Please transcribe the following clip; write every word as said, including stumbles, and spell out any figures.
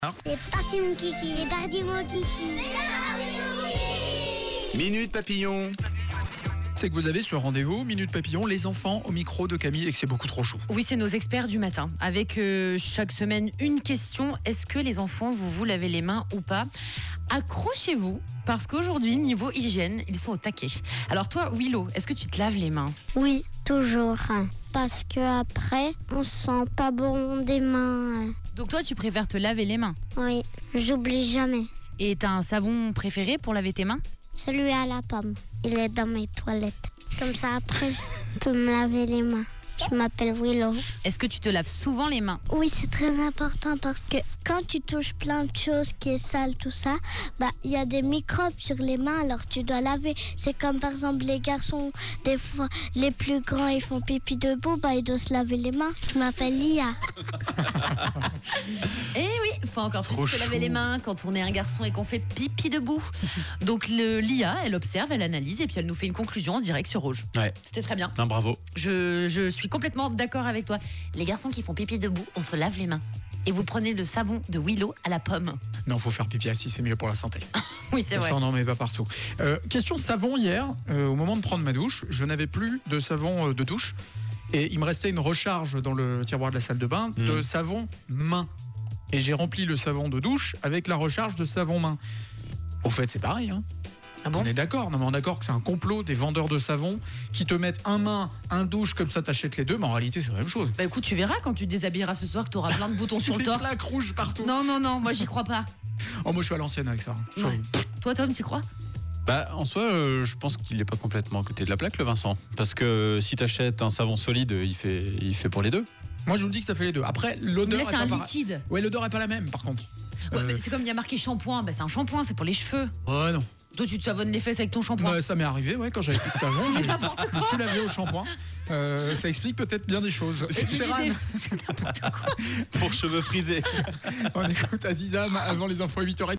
C'est parti mon kiki, c'est parti mon kiki. Minute Papillon. C'est que vous avez ce rendez-vous, Minute Papillon, les enfants au micro de Camille et que c'est beaucoup trop chou. Oui, c'est nos experts du matin. Avec euh, chaque semaine une question. Est-ce que les enfants, vous vous lavez les mains ou pas ? Accrochez-vous, parce qu'aujourd'hui, niveau hygiène, ils sont au taquet. Alors toi, Willow, est-ce que tu te laves les mains ? Oui, toujours. Parce que après, on se sent pas bon des mains. Donc toi, tu préfères te laver les mains ? Oui, j'oublie jamais. Et t'as un savon préféré pour laver tes mains ? Celui à la pomme, il est dans mes toilettes. Comme ça, après, je peux me laver les mains. Je m'appelle Willow. Est-ce que tu te laves souvent les mains ? Oui, c'est très important parce que quand tu touches plein de choses qui est sale, tout ça, bah il y a des microbes sur les mains, alors tu dois laver. C'est comme par exemple les garçons, des fois les plus grands, ils font pipi debout, bah ils doivent se laver les mains. Je m'appelle Lia. Eh oui, il faut encore plus se laver les mains quand on est un garçon et qu'on fait pipi debout. Donc le, l'I A, elle observe, elle analyse et puis elle nous fait une conclusion en direct sur Rouge. Ouais. C'était très bien. Non, bravo. Je, je suis complètement d'accord avec toi. Les garçons qui font pipi debout, on se lave les mains. Et vous prenez le savon de Willow à la pomme. Non, faut faire pipi assis, c'est mieux pour la santé. Oui, c'est Comme vrai. ça, on n'en met pas partout. Euh, question savon hier, euh, au moment de prendre ma douche, je n'avais plus de savon euh, de douche et il me restait une recharge dans le tiroir de la salle de bain Mmh. de savon main. Et j'ai rempli le savon de douche avec la recharge de savon main. Au fait, c'est pareil, hein. Ah bon ? On est d'accord, non mais on est d'accord que c'est un complot des vendeurs de savon qui te mettent un main, un douche, comme ça t'achètes les deux, mais en réalité c'est la même chose. Bah écoute, tu verras quand tu te déshabilleras ce soir que tu auras plein de boutons sur le Des torse. plaques rouges partout. Non, non, non, moi j'y crois pas. Oh, moi je suis à l'ancienne avec ça. Je- Ouais. Toi, Tom, tu crois ? Bah, en soi, euh, je pense qu'il n'est pas complètement à côté de la plaque, le Vincent. Parce que euh, si t'achètes un savon solide, il fait, il fait pour les deux. Moi je vous dis que ça fait les deux. Après l'odeur Mais est c'est un pas para- liquide. Ouais, l'odeur est pas la même par contre. Ouais, Euh, mais c'est comme il y a marqué shampoing. Bah, c'est un shampoing, c'est pour les cheveux. Ouais, non. Toi, tu te savonnes les fesses avec ton shampoing. Bah, ça m'est arrivé, ouais, quand j'avais plus de savon. Mais je- n'importe Je me suis lavé au shampoing. Euh, ça explique peut-être bien des choses. Et puis, Sheran, l'idée- c'est n'importe quoi. Pour cheveux frisés. on écoute Azizam avant les infos à huit heures trente.